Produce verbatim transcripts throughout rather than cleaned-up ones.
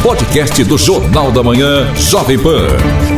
podcast do Jornal da Manhã, Jovem Pan.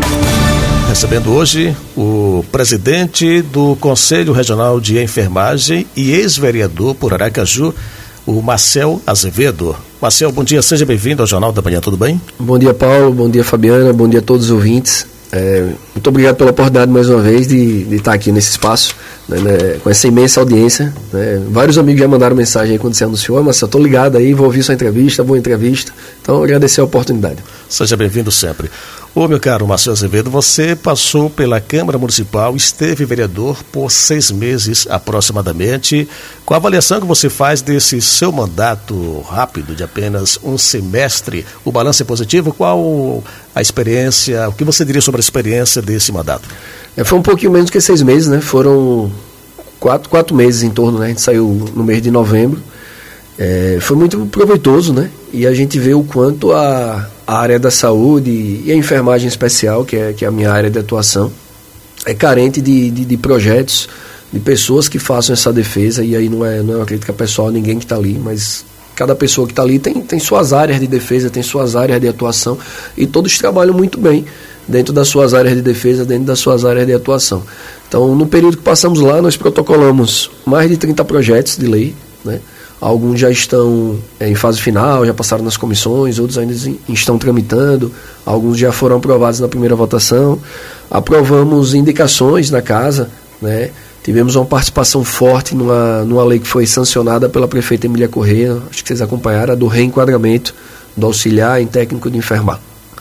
Recebendo hoje o presidente do Conselho Regional de Enfermagem e ex-vereador por Aracaju, o Marcel Azevedo. Marcel, bom dia, seja bem-vindo ao Jornal da Manhã, tudo bem? Bom dia, Paulo, bom dia, Fabiana, bom dia a todos os ouvintes. É, muito obrigado pela oportunidade mais uma vez de, de estar aqui nesse espaço, né, né, com essa imensa audiência, né. Vários amigos já mandaram mensagem aí quando você anunciou, mas eu estou ligado aí, vou ouvir sua entrevista, boa entrevista, então agradecer a oportunidade. Seja bem-vindo sempre. Ô meu caro Marcel Azevedo, você passou pela Câmara Municipal, esteve vereador por seis meses aproximadamente. Com a avaliação que você faz desse seu mandato rápido de apenas um semestre, o balanço é positivo? Qual a experiência, o que você diria sobre a experiência desse mandato? É, foi um pouquinho menos que seis meses, né? Foram quatro, quatro meses em torno, né? A gente saiu no mês de novembro. É, foi muito proveitoso, né? E a gente vê o quanto a, a área da saúde e a enfermagem especial, que é, que é a minha área de atuação, é carente de, de, de projetos, de pessoas que façam essa defesa. E aí não é, não é uma crítica pessoal a ninguém que está ali, mas cada pessoa que está ali tem, tem suas áreas de defesa, tem suas áreas de atuação, e todos trabalham muito bem dentro das suas áreas de defesa, dentro das suas áreas de atuação. Então, no período que passamos lá, nós protocolamos mais de trinta projetos de lei, né? Alguns já estão é, em fase final, já passaram nas comissões, outros ainda estão tramitando, alguns já foram aprovados na primeira votação. Aprovamos indicações na casa, né? Tivemos uma participação forte numa, numa lei que foi sancionada pela prefeita Emília Corrêa, acho que vocês acompanharam, a do reenquadramento do auxiliar em técnico de enfermagem.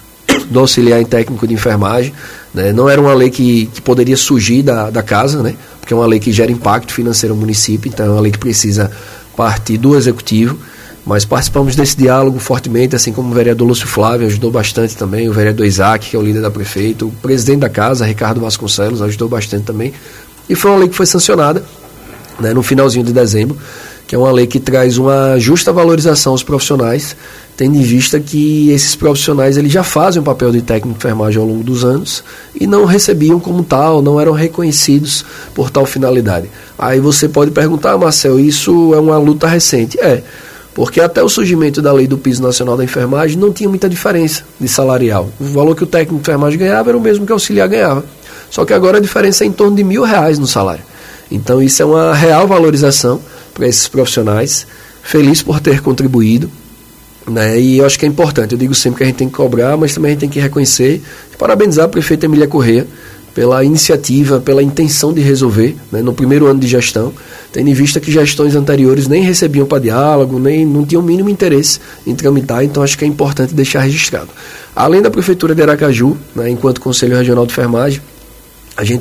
do auxiliar em técnico de enfermagem, né? Não era uma lei que, que poderia surgir da, da casa, né? Porque é uma lei que gera impacto financeiro ao município, então é uma lei que precisa partir do executivo, mas participamos desse diálogo fortemente, assim como o vereador Lúcio Flávio ajudou bastante também, o vereador Isaac, que é o líder da prefeita, o presidente da casa, Ricardo Vasconcelos, ajudou bastante também, e foi uma lei que foi sancionada, né, no finalzinho de dezembro, que é uma lei que traz uma justa valorização aos profissionais, tendo em vista que esses profissionais eles já fazem o papel de técnico de enfermagem ao longo dos anos e não recebiam como tal, não eram reconhecidos por tal finalidade. Aí você pode perguntar, Marcel, isso é uma luta recente? É, porque até o surgimento da lei do piso nacional da enfermagem não tinha muita diferença de salarial. O valor que o técnico de enfermagem ganhava era o mesmo que o auxiliar ganhava. Só que agora a diferença é em torno de mil reais no salário. Então isso é uma real valorização para esses profissionais, feliz por ter contribuído, né? E eu acho que é importante, eu digo sempre que a gente tem que cobrar, mas também a gente tem que reconhecer e parabenizar a prefeita Emília Corrêa pela iniciativa, pela intenção de resolver, né, no primeiro ano de gestão, tendo em vista que gestões anteriores nem recebiam para diálogo, nem não tinham o mínimo interesse em tramitar, então acho que é importante deixar registrado. Além da Prefeitura de Aracaju, né, enquanto Conselho Regional de Enfermagem, a gente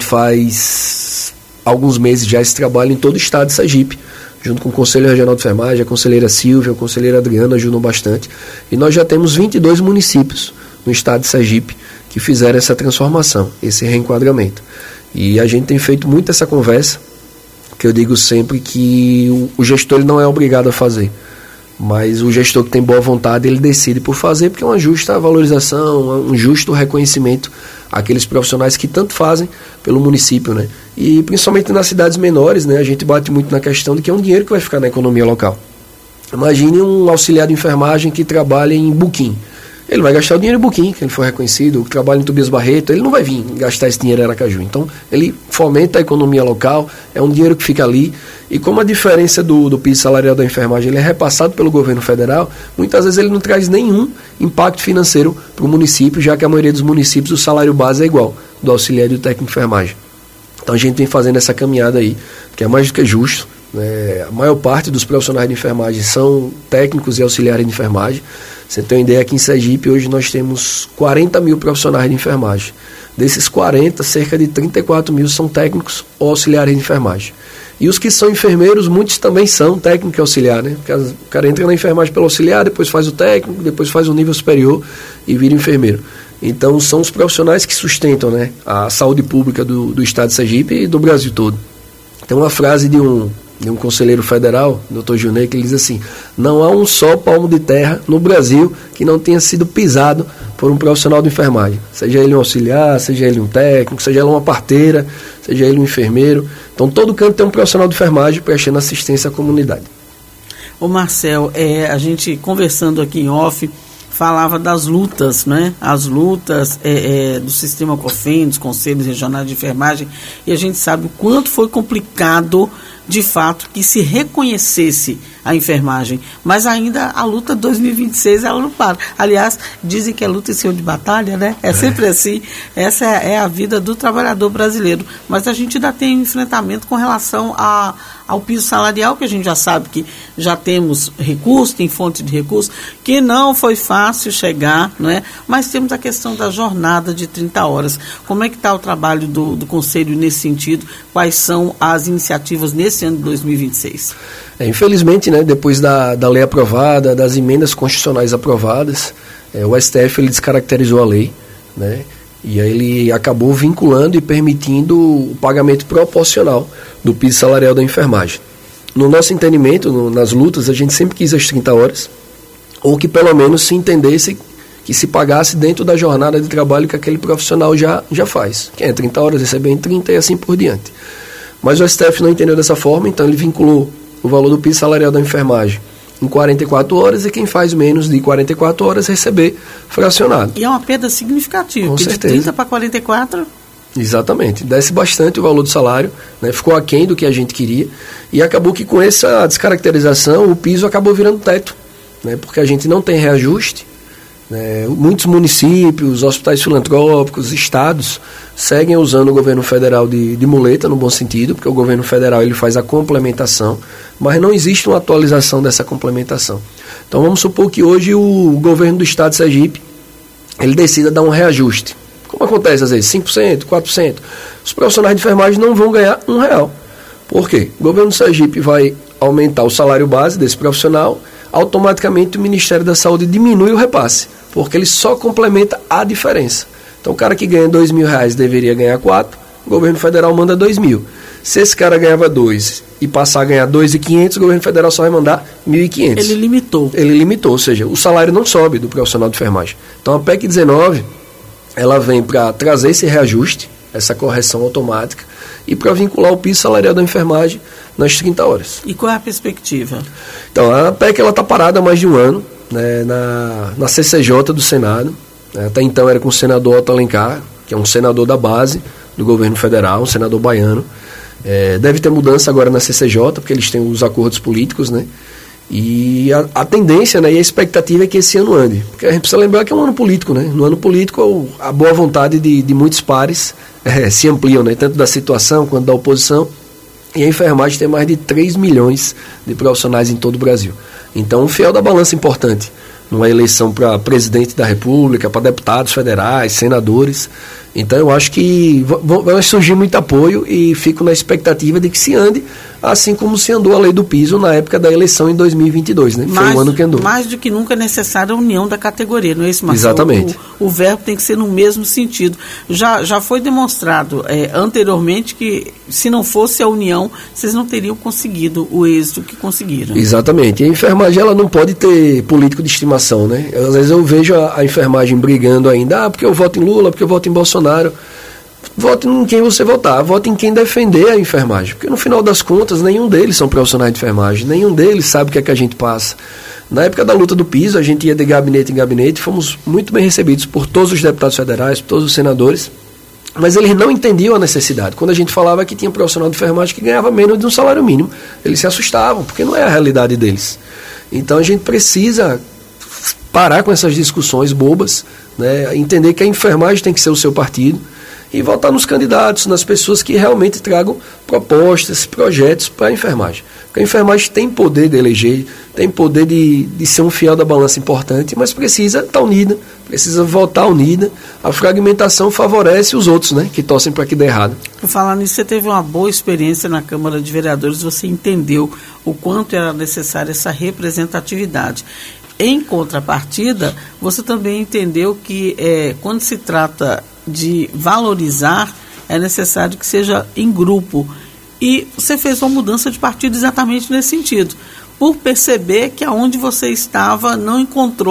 faz alguns meses já esse trabalho em todo o estado de Sergipe, junto com o Conselho Regional de Enfermagem, a conselheira Silvia, a conselheira Adriana ajudam bastante, e nós já temos vinte e dois municípios no estado de Sergipe que fizeram essa transformação, esse reenquadramento. E a gente tem feito muito essa conversa, que eu digo sempre que o, o gestor ele não é obrigado a fazer, mas o gestor que tem boa vontade, ele decide por fazer, porque é uma justa valorização, um justo reconhecimento àqueles profissionais que tanto fazem pelo município, né? E principalmente nas cidades menores, né, a gente bate muito na questão de que é um dinheiro que vai ficar na economia local. Imagine um auxiliar de enfermagem que trabalha em Buquim. Ele vai gastar o dinheiro em Buquim, que ele foi reconhecido, que trabalha em Tobias Barreto, ele não vai vir gastar esse dinheiro em Aracaju. Então, ele fomenta a economia local, é um dinheiro que fica ali, e como a diferença do, do piso salarial da enfermagem ele é repassado pelo governo federal, muitas vezes ele não traz nenhum impacto financeiro para o município, já que a maioria dos municípios o salário base é igual, do auxiliar e do técnico de enfermagem. Então a gente vem fazendo essa caminhada aí, que é mais do que justo, né? A maior parte dos profissionais de enfermagem são técnicos e auxiliares de enfermagem. Você tem uma ideia, aqui em Sergipe hoje nós temos quarenta mil profissionais de enfermagem. Desses quarenta, cerca de trinta e quatro mil são técnicos ou auxiliares de enfermagem. E os que são enfermeiros, muitos também são técnico e auxiliar, né? Porque o cara entra na enfermagem pelo auxiliar, depois faz o técnico, depois faz o nível superior e vira enfermeiro. Então são os profissionais que sustentam, né, a saúde pública do, do estado de Sergipe e do Brasil todo. Tem uma frase de um, de um conselheiro federal, doutor Junei, que ele diz assim: não há um só palmo de terra no Brasil que não tenha sido pisado por um profissional de enfermagem, seja ele um auxiliar, seja ele um técnico, seja ele uma parteira, seja ele um enfermeiro. Então todo canto tem um profissional de enfermagem prestando assistência à comunidade. Ô Marcel, é, a gente conversando aqui em off, falava das lutas, né? As lutas é, é, do sistema COFEN, dos Conselhos Regionais de Enfermagem, e a gente sabe o quanto foi complicado, de fato, que se reconhecesse a enfermagem, mas ainda a luta de dois mil e vinte e seis, ela não para. Aliás, dizem que é luta em cima de batalha, né? É sempre assim, essa é, é a vida do trabalhador brasileiro, mas a gente ainda tem um enfrentamento com relação a, ao piso salarial, que a gente já sabe que já temos recurso, tem fonte de recurso, que não foi fácil chegar, não é? Mas temos a questão da jornada de trinta horas. Como é que está o trabalho do, do Conselho nesse sentido? Quais são as iniciativas nesse ano de dois mil e vinte e seis? É, infelizmente, né, depois da, da lei aprovada, das emendas constitucionais aprovadas, é, o S T F ele descaracterizou a lei, né, e aí ele acabou vinculando e permitindo o pagamento proporcional do piso salarial da enfermagem. No nosso entendimento, no, nas lutas, a gente sempre quis as trinta horas, ou que pelo menos se entendesse que se pagasse dentro da jornada de trabalho que aquele profissional já, já faz. Quem é trinta horas recebe em trinta e assim por diante. Mas o S T F não entendeu dessa forma, então ele vinculou o valor do piso salarial da enfermagem em quarenta e quatro horas, e quem faz menos de quarenta e quatro horas receber fracionado. E é uma perda significativa, com porque certeza. De trinta para quarenta e quatro... Exatamente, desce bastante o valor do salário, né, ficou aquém do que a gente queria, e acabou que com essa descaracterização o piso acabou virando teto, né, porque a gente não tem reajuste. É, muitos municípios, hospitais filantrópicos, estados seguem usando o governo federal de, de muleta, no bom sentido, porque o governo federal ele faz a complementação, mas não existe uma atualização dessa complementação. Então vamos supor que hoje o governo do estado de Sergipe ele decida dar um reajuste, como acontece às vezes, cinco por cento, quatro por cento. Os profissionais de enfermagem não vão ganhar um real. Por quê? O governo do Sergipe vai aumentar o salário base desse profissional, automaticamente o Ministério da Saúde diminui o repasse, porque ele só complementa a diferença. Então o cara que ganha dois mil reais deveria ganhar quatro, o governo federal manda dois mil. Se esse cara ganhava dois e passar a ganhar dois mil e quinhentos, o governo federal só vai mandar mil e quinhentos. Ele limitou. Ele limitou, ou seja, o salário não sobe do profissional de enfermagem. Então a P E C dezenove, ela vem para trazer esse reajuste, essa correção automática, e para vincular o piso salarial da enfermagem nas trinta horas. E qual é a perspectiva? Então, a P E C está parada há mais de um ano, né, na, na C C J do Senado. Né, até então era com o senador Otto Alencar, que é um senador da base do governo federal, um senador baiano. É, deve ter mudança agora na C C J, porque eles têm os acordos políticos, né? E a, a tendência, né, e a expectativa é que esse ano ande. Porque a gente precisa lembrar que é um ano político, né? No ano político, a boa vontade de, de muitos pares é, se ampliam, né? Tanto da situação quanto da oposição. E a enfermagem tem mais de três milhões de profissionais em todo o Brasil. Então, um fiel da balança importante numa eleição para presidente da República, para deputados federais, senadores. Então, eu acho que vai surgir muito apoio e fico na expectativa de que se ande, assim como se andou a lei do piso na época da eleição em dois mil e vinte e dois, né? Foi mais, o ano que andou. Mais do que nunca é necessária a união da categoria, não é isso, Marcelo? Exatamente. O, o verbo tem que ser no mesmo sentido. Já, já foi demonstrado é, anteriormente que, se não fosse a união, vocês não teriam conseguido o êxito que conseguiram. Exatamente. E a enfermagem, ela não pode ter político de estimação, né? Às vezes eu vejo a, a enfermagem brigando ainda, ah, porque eu voto em Lula, porque eu voto em Bolsonaro. Vote em quem você votar, vote em quem defender a enfermagem, porque no final das contas nenhum deles são profissionais de enfermagem, nenhum deles sabe o que é que a gente passa. Na época da luta do piso, a gente ia de gabinete em gabinete, fomos muito bem recebidos por todos os deputados federais, por todos os senadores, mas eles não entendiam a necessidade. Quando a gente falava que tinha profissional de enfermagem que ganhava menos de um salário mínimo, eles se assustavam, porque não é a realidade deles. Então a gente precisa parar com essas discussões bobas, né, entender que a enfermagem tem que ser o seu partido e votar nos candidatos, nas pessoas que realmente tragam propostas, projetos para a enfermagem. Porque a enfermagem tem poder de eleger, tem poder de, de ser um fiel da balança importante, mas precisa estar unida, precisa votar unida. A fragmentação favorece os outros, né, que torcem para que dê errado. Por falar nisso, você teve uma boa experiência na Câmara de Vereadores, você entendeu o quanto era necessária essa representatividade. Em contrapartida, você também entendeu que é, quando se trata de valorizar, é necessário que seja em grupo. E você fez uma mudança de partido exatamente nesse sentido, por perceber que aonde você estava não encontrou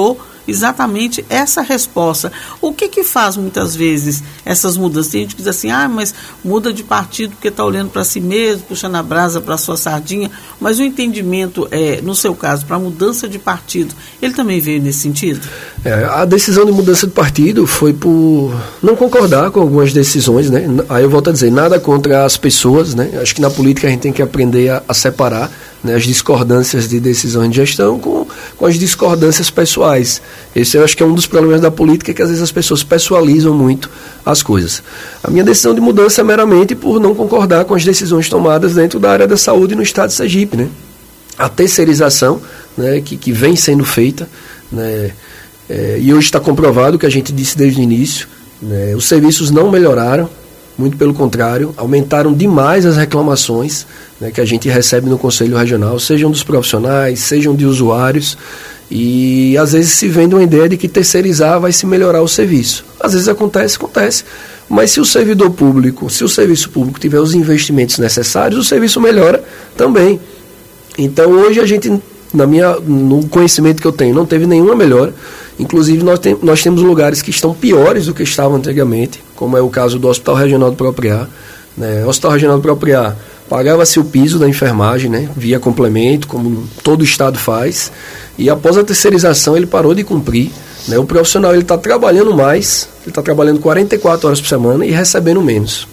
exatamente essa resposta. O que que faz muitas vezes essas mudanças? Tem gente que diz assim, ah, mas muda de partido porque está olhando para si mesmo, puxando a brasa para a sua sardinha, mas o entendimento, é, no seu caso, para a mudança de partido, ele também veio nesse sentido? É, a decisão de mudança de partido foi por não concordar com algumas decisões, né? Aí eu volto a dizer, nada contra as pessoas, né? Acho que na política a gente tem que aprender a, a separar, né, as discordâncias de decisões de gestão com, com as discordâncias pessoais. Esse eu acho que é um dos problemas da política, que às vezes as pessoas pessoalizam muito as coisas. A minha decisão de mudança é meramente por não concordar com as decisões tomadas dentro da área da saúde no estado de Sergipe, né? A terceirização, né, que, que vem sendo feita, né, é, e hoje está comprovado o que a gente disse desde o início, né, os serviços não melhoraram, muito pelo contrário, aumentaram demais as reclamações, né, que a gente recebe no Conselho Regional, sejam dos profissionais, sejam de usuários, e às vezes se vende uma ideia de que terceirizar vai se melhorar o serviço. Às vezes acontece, acontece, mas se o servidor público, se o serviço público tiver os investimentos necessários, o serviço melhora também. Então hoje a gente, na minha, no conhecimento que eu tenho, não teve nenhuma melhora. Inclusive nós, tem, nós temos lugares que estão piores do que estavam antigamente, como é o caso do Hospital Regional do Propriá, né? O Hospital Regional do Propriá pagava-se o piso da enfermagem, né, via complemento, como todo o estado faz, e após a terceirização ele parou de cumprir, né? O profissional ele está trabalhando mais, ele está trabalhando quarenta e quatro horas por semana e recebendo menos.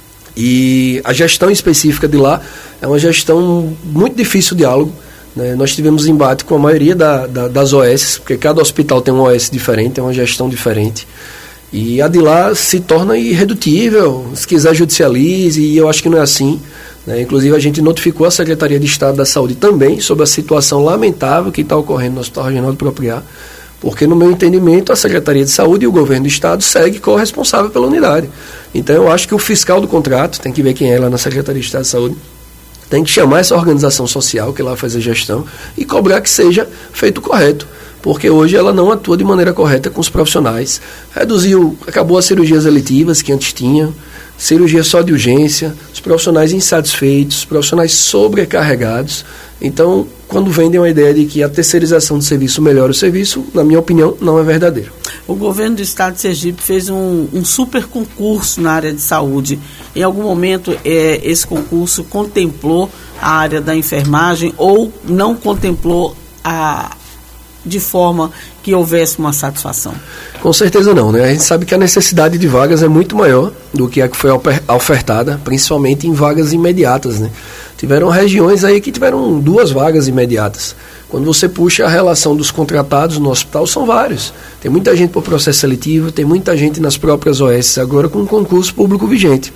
E a gestão específica de lá é uma gestão muito difícil de diálogo, né? Nós tivemos embate com a maioria da, da, das O S, porque cada hospital tem uma O S diferente, tem uma gestão diferente. E a de lá se torna irredutível, se quiser judicialize, e eu acho que não é assim, né? Inclusive a gente notificou a Secretaria de Estado da Saúde também sobre a situação lamentável que está ocorrendo no Hospital Regional do Propriá, porque no meu entendimento a Secretaria de Saúde e o Governo do Estado segue corresponsável pela unidade. Então eu acho que o fiscal do contrato, tem que ver quem é lá na Secretaria de Estado de Saúde, tem que chamar essa organização social que lá faz a gestão e cobrar que seja feito correto, porque hoje ela não atua de maneira correta com os profissionais. Reduziu, acabou as cirurgias eletivas que antes tinha, cirurgia só de urgência, os profissionais insatisfeitos, os profissionais sobrecarregados. Então, quando vendem uma ideia de que a terceirização do serviço melhora o serviço, na minha opinião, não é verdadeiro. O governo do estado de Sergipe fez um, um super concurso na área de saúde. Em algum momento, é, esse concurso contemplou a área da enfermagem ou não contemplou a, de forma que houvesse uma satisfação? Com certeza não, né? A gente sabe que a necessidade de vagas é muito maior do que a que foi ofertada, principalmente em vagas imediatas, né? Tiveram regiões aí que tiveram duas vagas imediatas. Quando você puxa a relação dos contratados no hospital, são vários. Tem muita gente por processo seletivo, tem muita gente nas próprias O S agora com um concurso público vigente.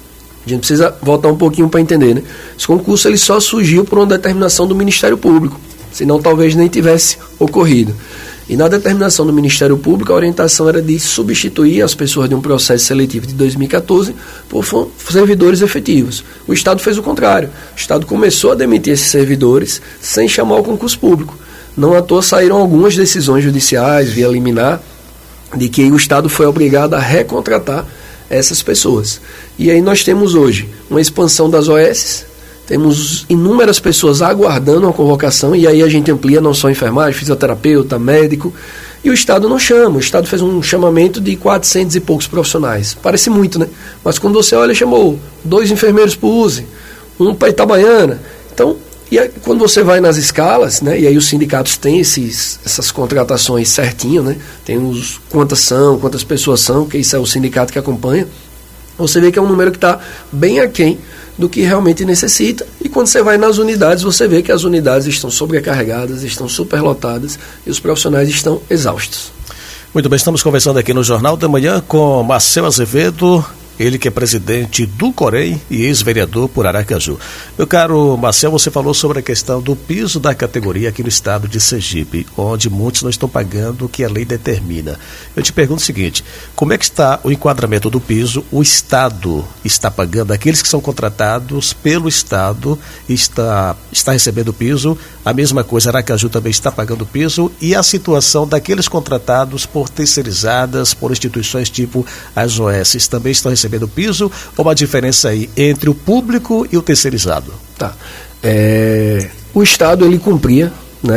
A gente precisa voltar um pouquinho para entender, né? Esse concurso ele só surgiu por uma determinação do Ministério Público, senão talvez nem tivesse ocorrido. E na determinação do Ministério Público, a orientação era de substituir as pessoas de um processo seletivo de dois mil e catorze por servidores efetivos. O Estado fez o contrário. O Estado começou a demitir esses servidores sem chamar o concurso público. Não à toa saíram algumas decisões judiciais via liminar de que o Estado foi obrigado a recontratar essas pessoas. E aí nós temos hoje uma expansão das O S, temos inúmeras pessoas aguardando uma convocação, e aí a gente amplia não só enfermagem, fisioterapeuta, médico, e o Estado não chama. O Estado fez um chamamento de quatrocentos e poucos profissionais. Parece muito, né? Mas quando você olha, chamou dois enfermeiros para o U S E, um para Itabaiana. Então, e aí, quando você vai nas escalas, né? E aí os sindicatos têm esses, essas contratações certinho, né? Tem os quantas são, quantas pessoas são, que isso é o sindicato que acompanha. Você vê que é um número que está bem aquém do que realmente necessita, e quando você vai nas unidades, você vê que as unidades estão sobrecarregadas, estão superlotadas e os profissionais estão exaustos. Muito bem, estamos conversando aqui no Jornal da Manhã com Marcel Azevedo, ele que é presidente do Corém e ex-vereador por Aracaju. Meu caro Marcel, você falou sobre a questão do piso da categoria aqui no estado de Sergipe, onde muitos não estão pagando o que a lei determina. Eu te pergunto o seguinte, como é que está o enquadramento do piso? O Estado está pagando aqueles que são contratados pelo Estado, está, está recebendo o piso, a mesma coisa, Aracaju também está pagando o piso, e a situação daqueles contratados por terceirizadas, por instituições tipo as O S, também estão recebendo recebendo piso, ou uma diferença aí entre o público e o terceirizado? Tá. É, o Estado, ele cumpria, né,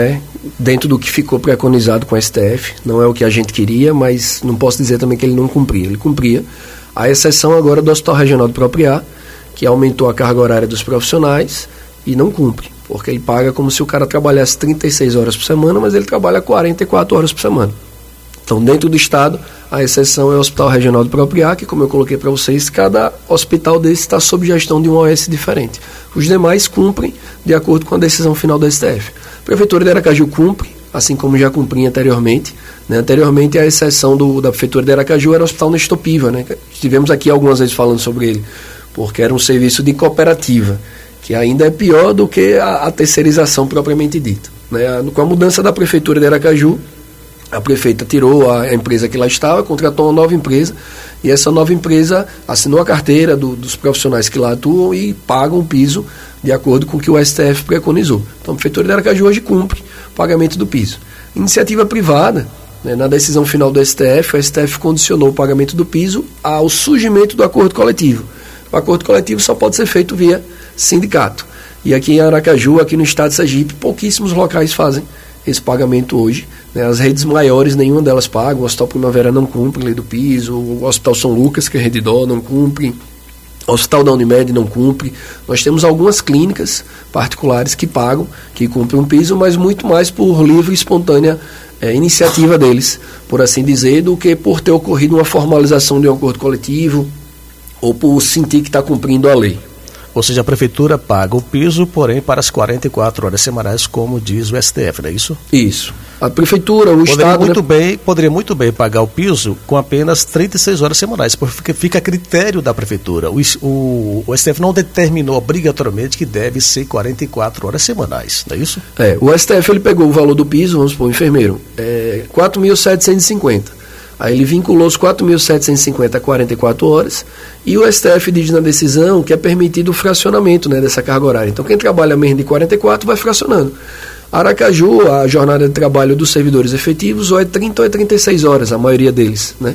dentro do que ficou preconizado com a S T F. Não é o que a gente queria, mas não posso dizer também que ele não cumpria. Ele cumpria. A exceção agora do Hospital Regional do Próprio Ar, que aumentou a carga horária dos profissionais e não cumpre, porque ele paga como se o cara trabalhasse trinta e seis horas por semana, mas ele trabalha quarenta e quatro horas por semana. Então, dentro do Estado, a exceção é o Hospital Regional do Próprio Ar, que, como eu coloquei para vocês, cada hospital desse está sob gestão de um O S diferente. Os demais cumprem de acordo com a decisão final da S T F. A Prefeitura de Aracaju cumpre, assim como já cumpria anteriormente. Né? Anteriormente, a exceção do, da Prefeitura de Aracaju era o Hospital Nestor Piva. Né? Estivemos aqui algumas vezes falando sobre ele, porque era um serviço de cooperativa, que ainda é pior do que a, a terceirização propriamente dita. Né? Com a mudança da Prefeitura de Aracaju, a prefeita tirou a empresa que lá estava, contratou uma nova empresa, e essa nova empresa assinou a carteira do, dos profissionais que lá atuam e pagam o piso de acordo com o que o S T F preconizou. Então a Prefeitura de Aracaju hoje cumpre o pagamento do piso. Iniciativa privada, né, na decisão final do S T F, o S T F condicionou o pagamento do piso ao surgimento do acordo coletivo. O acordo coletivo só pode ser feito via sindicato. E aqui em Aracaju, aqui no estado de Sergipe, pouquíssimos locais fazem esse pagamento hoje. Né? As redes maiores, nenhuma delas paga. O Hospital Primavera não cumpre lei do piso, o Hospital São Lucas, que é rede dó, não cumpre, o Hospital da Unimed não cumpre. Nós temos algumas clínicas particulares que pagam, que cumprem um piso, mas muito mais por livre e espontânea é, iniciativa deles, por assim dizer, do que por ter ocorrido uma formalização de um acordo coletivo ou por sentir que está cumprindo a lei. Ou seja, a Prefeitura paga o piso, porém para as quarenta e quatro horas semanais, como diz o S T F, não é isso? Isso. A Prefeitura, o poderia Estado... Muito né? bem, poderia muito bem pagar o piso com apenas trinta e seis horas semanais, porque fica a critério da Prefeitura. O, o, o S T F não determinou obrigatoriamente que deve ser quarenta e quatro horas semanais, não é isso? É, o S T F ele pegou o valor do piso, vamos supor, o enfermeiro, é, quatro mil setecentos e cinquenta. Aí ele vinculou os quatro mil setecentos e cinquenta a quarenta e quatro horas, e o S T F diz na decisão que é permitido o fracionamento, né, dessa carga horária. Então quem trabalha menos de quarenta e quatro vai fracionando. Aracaju, a jornada de trabalho dos servidores efetivos ou é trinta ou é trinta e seis horas, a maioria deles, né?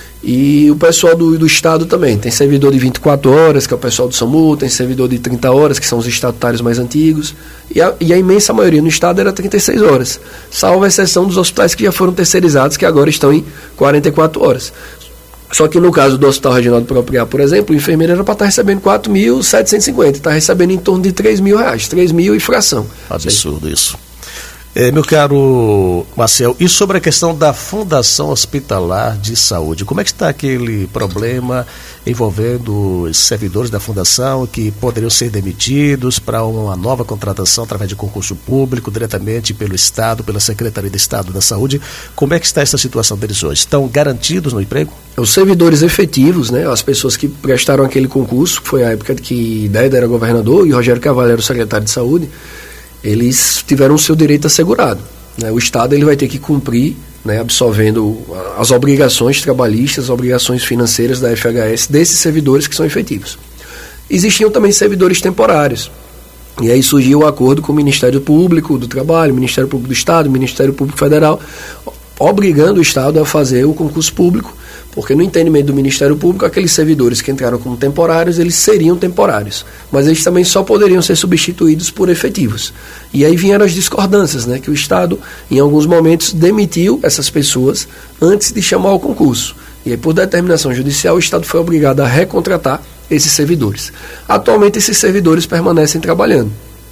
E o pessoal do, do Estado também, tem servidor de vinte e quatro horas, que é o pessoal do SAMU, tem servidor de trinta horas, que são os estatutários mais antigos, e a, e a imensa maioria no Estado era trinta e seis horas, salvo a exceção dos hospitais que já foram terceirizados, que agora estão em quarenta e quatro horas. Só que no caso do Hospital Regional do Próprio Ar, por exemplo, o enfermeiro era para estar recebendo quatro mil setecentos e cinquenta, está recebendo em torno de três mil reais, três mil e fração. Absurdo isso. É, meu caro Marcel, e sobre a questão da Fundação Hospitalar de Saúde, como é que está aquele problema envolvendo os servidores da Fundação que poderiam ser demitidos para uma nova contratação através de concurso público, diretamente pelo Estado, pela Secretaria de Estado da Saúde? Como é que está essa situação deles hoje? Estão garantidos no emprego? Os servidores efetivos, né, as pessoas que prestaram aquele concurso, que foi a época que Déder era governador e Rogério Carvalho era o secretário de Saúde, eles tiveram o seu direito assegurado. Né? O Estado ele vai ter que cumprir, né, absorvendo as obrigações trabalhistas, as obrigações financeiras da F H S desses servidores que são efetivos. Existiam também servidores temporários. E aí surgiu o acordo com o Ministério Público do Trabalho, Ministério Público do Estado, Ministério Público Federal, obrigando o Estado a fazer o concurso público, porque no entendimento do Ministério Público, aqueles servidores que entraram como temporários, eles seriam temporários, mas eles também só poderiam ser substituídos por efetivos. E aí vieram as discordâncias, né, que o Estado, em alguns momentos, demitiu essas pessoas antes de chamar o concurso. E aí, por determinação judicial, o Estado foi obrigado a recontratar esses servidores. Atualmente, esses servidores permanecem trabalhando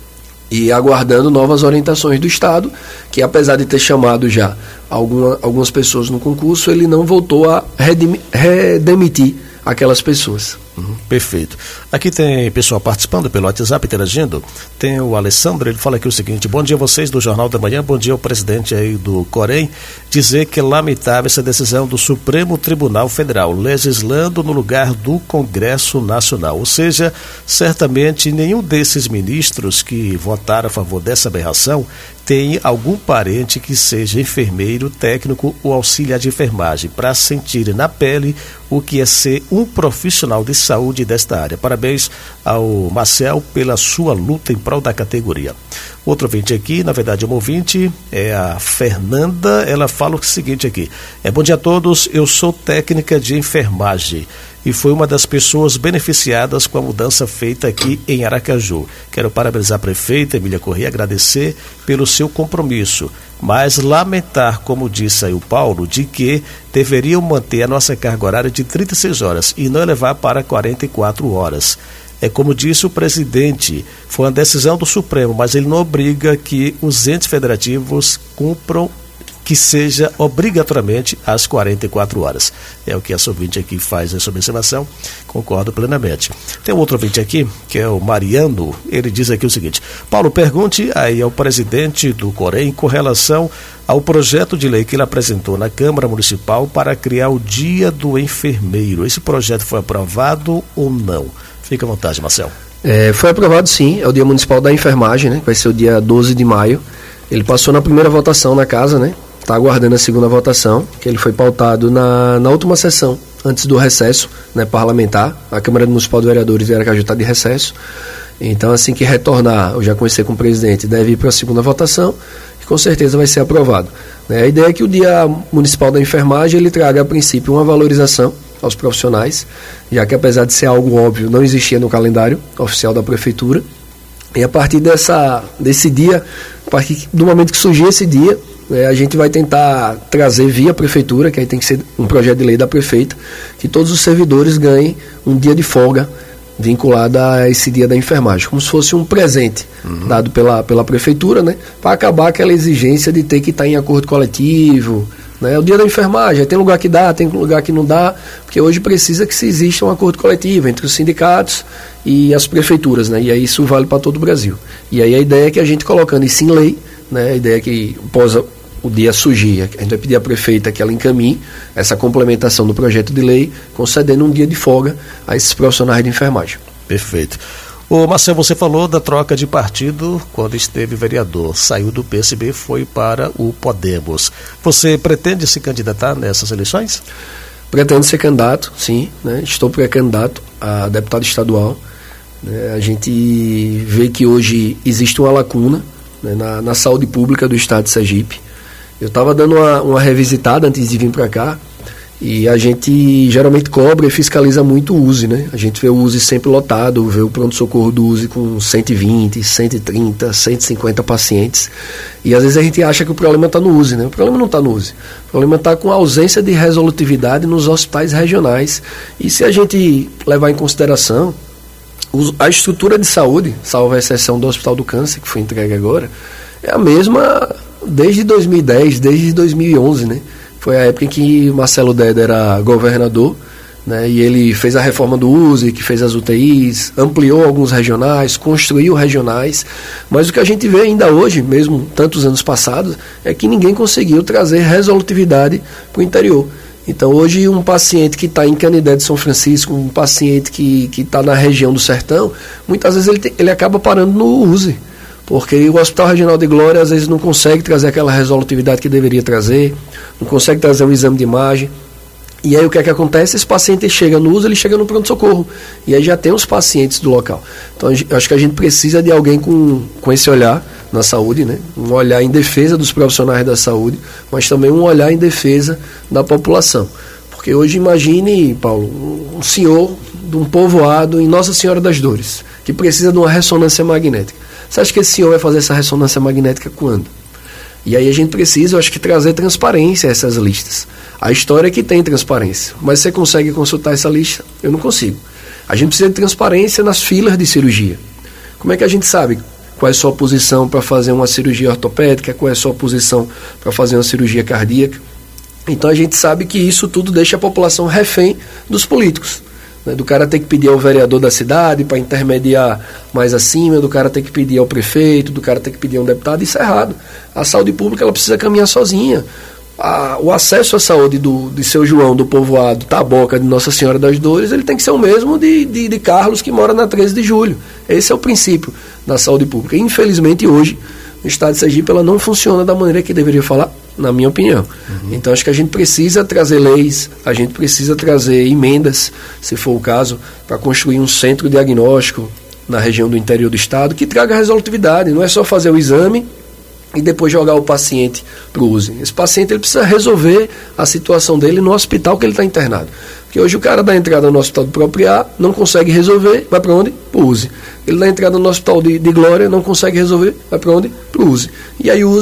e aguardando novas orientações do Estado, que apesar de ter chamado já alguma, algumas pessoas no concurso, ele não voltou a redem, redemitir aquelas pessoas. Uhum, perfeito. Aqui tem pessoal participando pelo WhatsApp, interagindo. Tem o Alessandro, ele fala aqui o seguinte: bom dia a vocês do Jornal da Manhã, bom dia ao presidente aí do Corém, dizer que é lamentável essa decisão do Supremo Tribunal Federal, legislando no lugar do Congresso Nacional. Ou seja, certamente nenhum desses ministros que votaram a favor dessa aberração tem algum parente que seja enfermeiro, técnico ou auxiliar de enfermagem, para sentir na pele o que é ser um profissional de saúde desta área. Parabéns ao Marcel pela sua luta em prol da categoria. Outro ouvinte aqui, na verdade é um ouvinte, é a Fernanda, ela fala o seguinte aqui: é, bom dia a todos, eu sou técnica de enfermagem e foi uma das pessoas beneficiadas com a mudança feita aqui em Aracaju. Quero parabenizar a prefeita Emília Corrêa e agradecer pelo seu compromisso. mas lamentar, como disse aí o Paulo, de que deveriam manter a nossa carga horária de trinta e seis horas e não elevar para quarenta e quatro horas. É como disse o presidente, foi uma decisão do Supremo, mas ele não obriga que os entes federativos cumpram que seja obrigatoriamente às quarenta e quatro horas. É o que essa ouvinte aqui faz essa observação, concordo plenamente. Tem um outro ouvinte aqui, que é o Mariano, ele diz aqui o seguinte: Paulo, pergunte aí ao presidente do Corém com relação ao projeto de lei que ele apresentou na Câmara Municipal para criar o Dia do Enfermeiro. Esse projeto foi aprovado ou não? Fica à vontade, Marcel. É, foi aprovado sim, é o Dia Municipal da Enfermagem, né? Vai ser o dia doze de maio. Ele passou na primeira votação na casa, né? Está aguardando a segunda votação, que ele foi pautado na, na última sessão, antes do recesso, né, parlamentar. A Câmara Municipal de Vereadores de Aracaju está de recesso. Então, assim que retornar, eu já conversei com o presidente, deve ir para a segunda votação e com certeza vai ser aprovado. Né? A ideia é que o Dia Municipal da Enfermagem ele traga, a princípio, uma valorização aos profissionais, já que, apesar de ser algo óbvio, não existia no calendário oficial da Prefeitura. E a partir dessa, desse dia, a partir do momento que surgir esse dia, é, a gente vai tentar trazer via a Prefeitura, que aí tem que ser um projeto de lei da Prefeita, que todos os servidores ganhem um dia de folga vinculado a esse dia da enfermagem, como se fosse um presente uhum. dado pela, pela Prefeitura, né, para acabar aquela exigência de ter que estar em acordo coletivo. Né, o dia da enfermagem, tem lugar que dá, tem lugar que não dá, porque hoje precisa que se exista um acordo coletivo entre os sindicatos e as prefeituras, né, e aí isso vale para todo o Brasil. E aí a ideia é que a gente colocando isso em lei, né, a ideia é que após o dia surgir, a gente vai pedir à prefeita que ela encaminhe essa complementação do projeto de lei, concedendo um dia de folga a esses profissionais de enfermagem. Perfeito. Ô Marcelo, você falou da troca de partido quando esteve vereador, saiu do P S B, foi para o Podemos. Você pretende se candidatar nessas eleições? Pretendo ser candidato, sim, né? Estou pré-candidato a deputado estadual. Né? A gente vê que hoje existe uma lacuna, né, na, na saúde pública do estado de Sergipe. Eu estava dando uma, uma revisitada antes de vir para cá, e a gente geralmente cobra e fiscaliza muito o U S I, né? A gente vê o U S I sempre lotado, vê o pronto-socorro do U S I com cento e vinte, cento e trinta, cento e cinquenta pacientes. E às vezes a gente acha que o problema está no U S I, né? O problema não está no U S I. O problema está com a ausência de resolutividade nos hospitais regionais. E se a gente levar em consideração a estrutura de saúde, salvo a exceção do Hospital do Câncer, que foi entregue agora, é a mesma desde dois mil e dez, desde dois mil e onze, né? Foi a época em que Marcelo Déder era governador, né, e ele fez a reforma do U S I, que fez as U T Is, ampliou alguns regionais, construiu regionais, mas o que a gente vê ainda hoje, mesmo tantos anos passados, é que ninguém conseguiu trazer resolutividade para o interior. Então hoje um paciente que está em Canidé de São Francisco, um paciente que está na região do Sertão, muitas vezes ele, te, ele acaba parando no U S I, porque o Hospital Regional de Glória às vezes não consegue trazer aquela resolutividade que deveria trazer, não consegue trazer um exame de imagem. E aí o que é que acontece? Esse paciente chega no U S I, ele chega no pronto-socorro. E aí já tem os pacientes do local. Então eu acho que a gente precisa de alguém com, com esse olhar na saúde, né? Um olhar em defesa dos profissionais da saúde, mas também um olhar em defesa da população. Porque hoje imagine, Paulo, um senhor de um povoado em Nossa Senhora das Dores, que precisa de uma ressonância magnética. Você acha que esse senhor vai fazer essa ressonância magnética quando? E aí a gente precisa, eu acho que, trazer transparência a essas listas. A história é que tem transparência, mas você consegue consultar essa lista? Eu não consigo. A gente precisa de transparência nas filas de cirurgia. Como é que a gente sabe qual é a sua posição para fazer uma cirurgia ortopédica, qual é a sua posição para fazer uma cirurgia cardíaca? Então a gente sabe que isso tudo deixa a população refém dos políticos. Né, do cara ter que pedir ao vereador da cidade para intermediar mais acima, do cara ter que pedir ao prefeito, do cara ter que pedir a um deputado. Isso é errado. A saúde pública ela precisa caminhar sozinha. A, o acesso à saúde do, de seu João, do povoado Taboca, de Nossa Senhora das Dores, ele tem que ser o mesmo de, de, de Carlos, que mora na treze de julho. Esse é o princípio da saúde pública. Infelizmente hoje, no estado de Sergipe, ela não funciona da maneira que deveria falar, na minha opinião. Uhum. Então acho que a gente precisa trazer leis, a gente precisa trazer emendas, se for o caso, para construir um centro diagnóstico na região do interior do estado que traga resolutividade. Não é só fazer o exame e depois jogar o paciente para o U S I. Esse paciente ele precisa resolver a situação dele no hospital que ele está internado. Porque hoje o cara dá entrada no hospital do próprio A, não consegue resolver, vai para onde? Para o U S I. Ele dá entrada no hospital de, de Glória, não consegue resolver, vai para onde? Para o U S I. E aí o U S I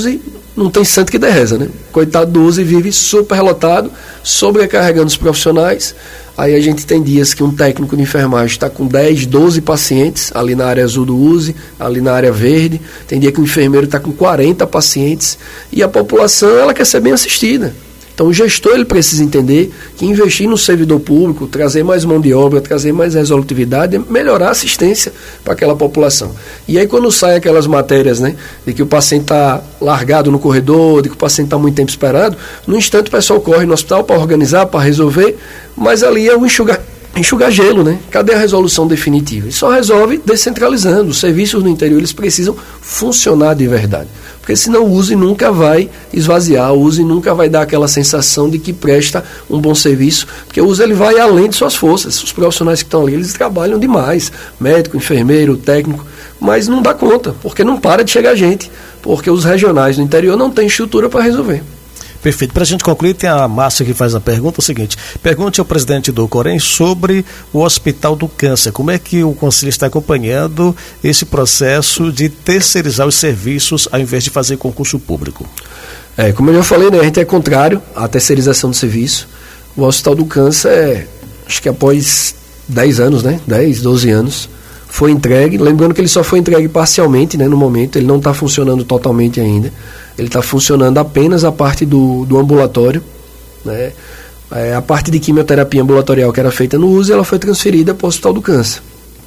não tem santo que dê reza, né? Coitado do U S I vive superlotado, sobrecarregando os profissionais. Aí a gente tem dias que um técnico de enfermagem está com dez, doze pacientes, ali na área azul do U S I, ali na área verde. Tem dia que o enfermeiro está com quarenta pacientes. E a população, ela quer ser bem assistida. Então o gestor, ele precisa entender que investir no servidor público, trazer mais mão de obra, trazer mais resolutividade, é melhorar a assistência para aquela população. E aí quando saem aquelas matérias, né, de que o paciente está largado no corredor, de que o paciente está muito tempo esperado, no instante o pessoal corre no hospital para organizar, para resolver, mas ali é o enxugar, enxugar gelo, né? Cadê a resolução definitiva? E só resolve descentralizando. Os serviços no interior, eles precisam funcionar de verdade. Porque senão o U S I nunca vai esvaziar, o U S I nunca vai dar aquela sensação de que presta um bom serviço, porque o U S I ele vai além de suas forças. Os profissionais que estão ali, eles trabalham demais, médico, enfermeiro, técnico, mas não dá conta, porque não para de chegar gente, porque os regionais no interior não têm estrutura para resolver. Perfeito. Para a gente concluir, tem a Márcia que faz a pergunta, o seguinte: pergunte ao presidente do Corém sobre o Hospital do Câncer. Como é que o Conselho está acompanhando esse processo de terceirizar os serviços ao invés de fazer concurso público? É, como eu já falei, né, a gente é contrário à terceirização do serviço. O Hospital do Câncer, é, acho que após dez anos, né, dez, doze anos, foi entregue. Lembrando que ele só foi entregue parcialmente, né, no momento, ele não está funcionando totalmente ainda. Ele está funcionando apenas a parte do, do ambulatório, né? É, a parte de quimioterapia ambulatorial que era feita no U S I, ela foi transferida para o Hospital do Câncer.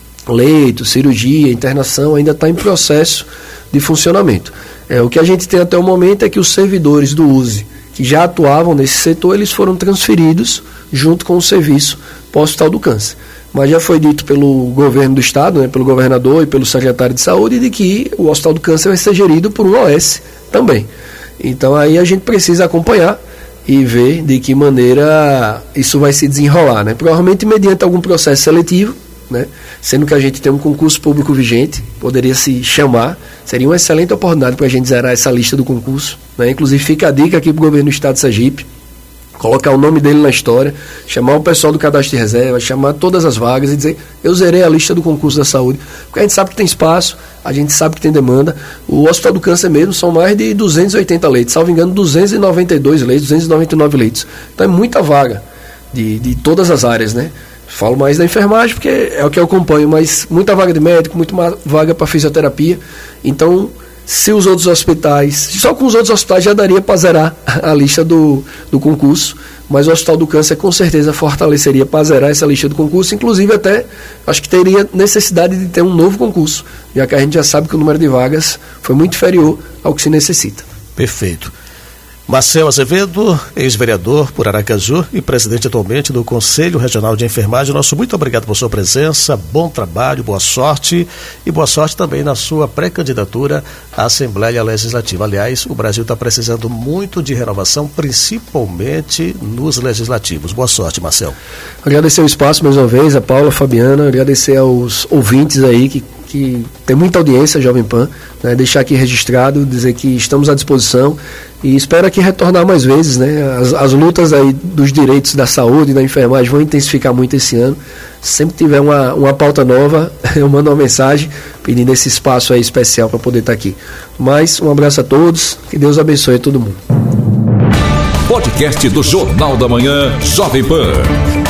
Leito, cirurgia, internação, ainda está em processo de funcionamento. É, o que a gente tem até o momento é que os servidores do U S I, que já atuavam nesse setor, eles foram transferidos junto com o serviço para o Hospital do Câncer. Mas já foi dito pelo governo do estado, né, pelo governador e pelo secretário de saúde, de que o Hospital do Câncer vai ser gerido por um O S também. Então aí a gente precisa acompanhar e ver de que maneira isso vai se desenrolar, né? Provavelmente mediante algum processo seletivo, né? Sendo que a gente tem um concurso público vigente, poderia se chamar, seria uma excelente oportunidade para a gente zerar essa lista do concurso, né? Inclusive fica a dica aqui para o governo do estado de Sergipe, colocar o nome dele na história, chamar o pessoal do cadastro de reserva, chamar todas as vagas e dizer: eu zerei a lista do concurso da saúde, porque a gente sabe que tem espaço, a gente sabe que tem demanda. O Hospital do Câncer mesmo são mais de duzentos e oitenta leitos, salvo engano duzentos e noventa e dois leitos, duzentos e noventa e nove leitos, então é muita vaga de, de todas as áreas, né? Falo mais da enfermagem porque é o que eu acompanho, mas muita vaga de médico, muita vaga para fisioterapia. Então, se os outros hospitais, só com os outros hospitais já daria para zerar a lista do, do concurso, mas o Hospital do Câncer com certeza fortaleceria para zerar essa lista do concurso, inclusive até acho que teria necessidade de ter um novo concurso, já que a gente já sabe que o número de vagas foi muito inferior ao que se necessita. Perfeito. Marcel Azevedo, ex-vereador por Aracaju e presidente atualmente do Conselho Regional de Enfermagem, nosso muito obrigado por sua presença, bom trabalho, boa sorte e boa sorte também na sua pré-candidatura à Assembleia Legislativa. Aliás, o Brasil está precisando muito de renovação, principalmente nos legislativos. Boa sorte, Marcel. Agradecer o espaço mais uma vez, a Paula, a Fabiana, agradecer aos ouvintes aí que que tem muita audiência, Jovem Pan, né? Deixar aqui registrado, dizer que estamos à disposição e espero aqui retornar mais vezes, né? As, as lutas aí dos direitos da saúde e da enfermagem vão intensificar muito esse ano. Sempre tiver uma, uma pauta nova, eu mando uma mensagem pedindo esse espaço aí especial para poder estar aqui. Mas um abraço a todos, que Deus abençoe todo mundo. Podcast do Jornal da Manhã, Jovem Pan.